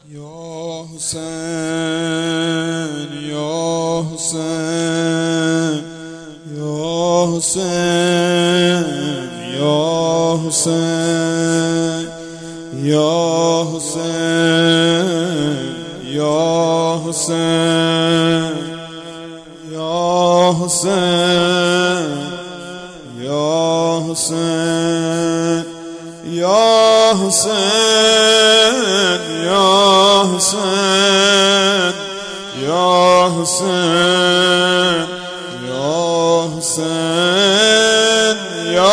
یا حسین یا حسین یا حسین یا حسین یا حسین یا حسین یا حسین یا حسین یا حسین یا حسین یا حسین یا حسین یا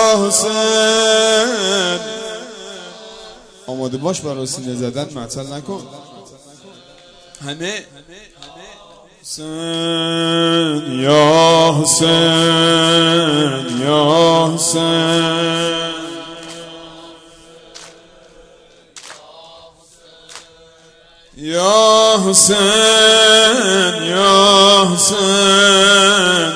حسین. آماده باش برای سینه زدن، معطل نکن. همه حسین یا حسین یا حسین یا حسین یا حسین.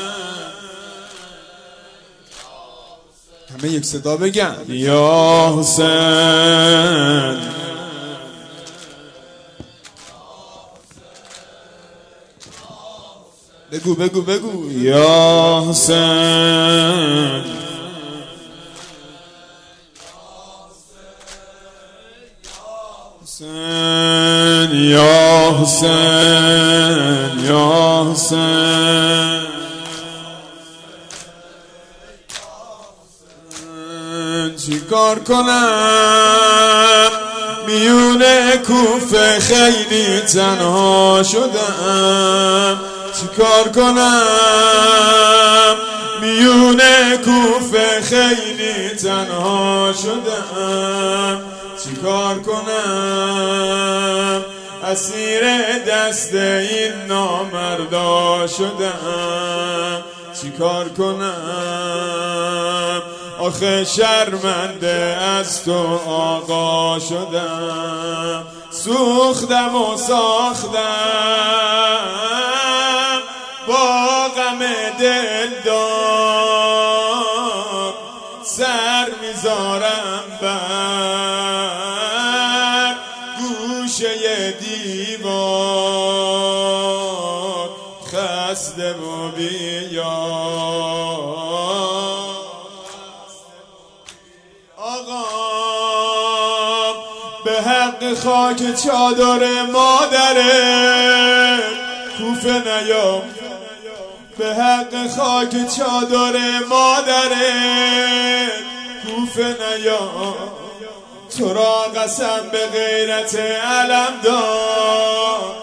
همه یک صدا بگن یا حسین. بگو بگو بگو یا حسین. حسین یا حسین یا حسین. چیکار کنم میونه کوفه خیلی تنها شدم. چیکار کنم میونه کوفه خیلی تنها شدم. چیکار کنم اسیر دست این نامردا شدم. چیکار کنم آخه شرمنده از تو آقا شدم. سوختم و ساختم با غم دلدار. سر میذارم بر گوشه دیوار. خسته و بیار آقا به حق خاک چادر مادره کوفه نیام. به حق خاک چادر مادره کوفه نیام. تو را قسم به غیرت علم دار.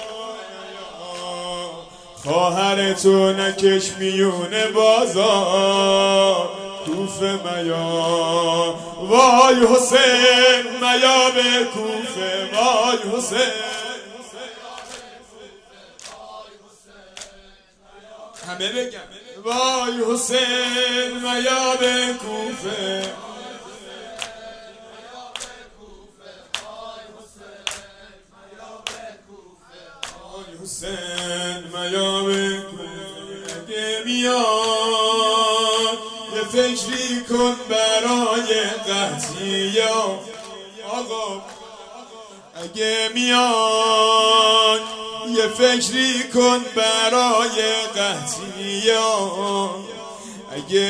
خواهر تو نکش میونه بازار. کوفه میا وای حسین میا به کوفه وای حسین. همه بگم وای حسین میا به کوفه. حسین میا به کوفه. اگه میاد یه فکری کن برای قحطیا آقا. اگه میاد یه فکری کن برای قحطیا. اگه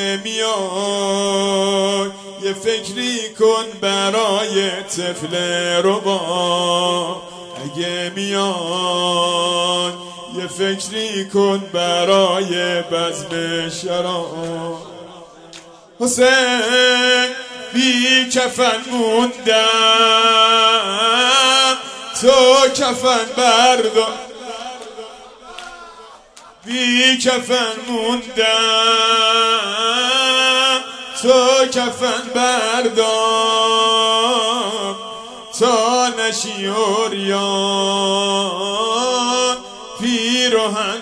میاد یه فکری کن برای طفل ربا. اگه میاد یه فکری کن برای بزم شراب. حسین بی کفن موندم تو کفن بردار. بی کفن موندم تو کفن بردار. تا نشی عریان پیراهن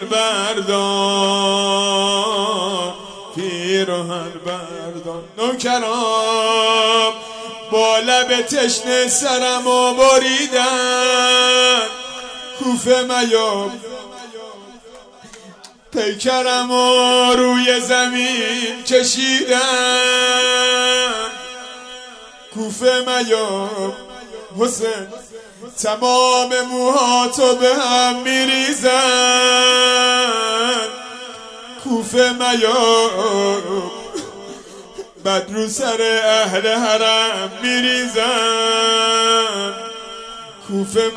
بردار. پیراهن بردار. نوکرام با لب تشنه سرمو بریدن. کوفه میاب پیکرمو روی زمین کشیدن. کوفه میاب حسین تمام موهاتو به هم میریزن. کوفه میام بد رو سر اهل حرم میریزن. کوفه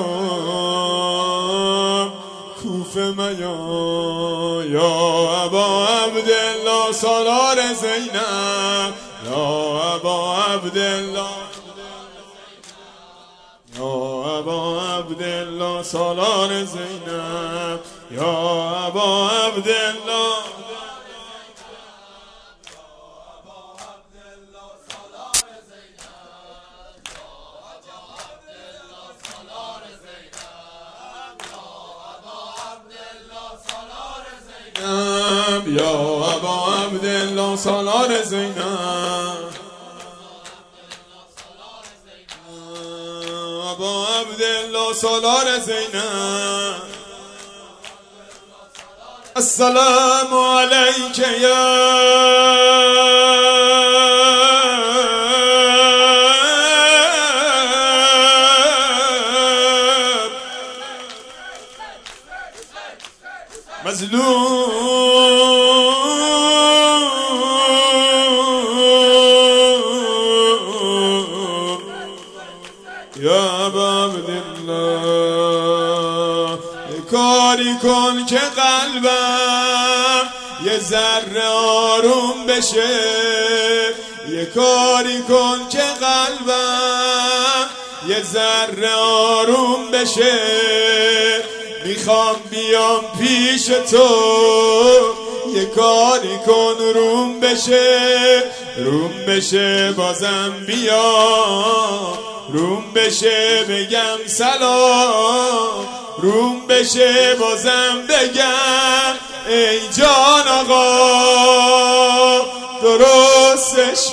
میام کوفه میام یا ابا عبدالله سالار زینب، یا ابا عبدالله، یا ابا عبدالله سالار زینب، یا ابا عبدالله. یا ابا عبدالله سالار زینب، ابا عبدالله سالار زینب. السلام علیک یا مظلوم یا ابا عبدالله. یه کاری کن که قلبم یه ذره آروم بشه، یه کاری کن که قلبم یه ذره آروم بشه. میخوام بیام پیش تو، یه کاری کن روم بشه، روم بشه بازم بیام، روم بشه بگم سلام، روم بشه بازم بگم ای جان آقا درستش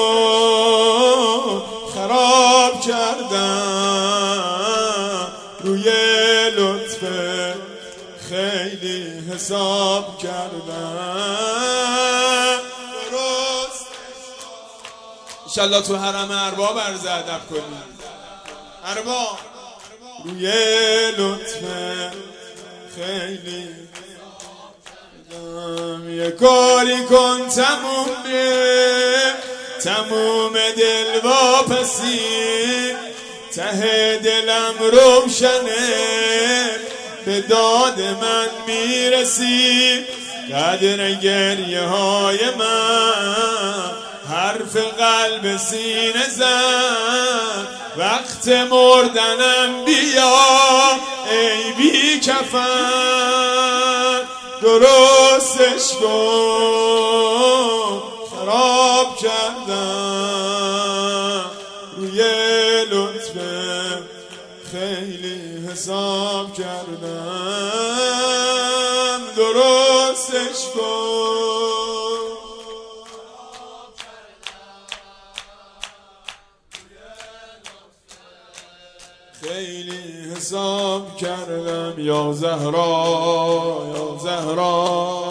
کن. خراب کردم روی لطف خیلی حساب کردم درست. انشالله تو حرم ارباب عرض ادب کنیم. ارباب روی لطف خیلی یه کاری کن تموم دل واپسی، ته دلم روشنه به داد من میرسی. قدر گریه های من حرف قلب سینه زن، وقت مردنم بیا ای بی کفن درستش کن. خراب کردم روی لطف خیلی حساب کردم درستش کن. خیلی حساب کردم یا زهرا یا زهرا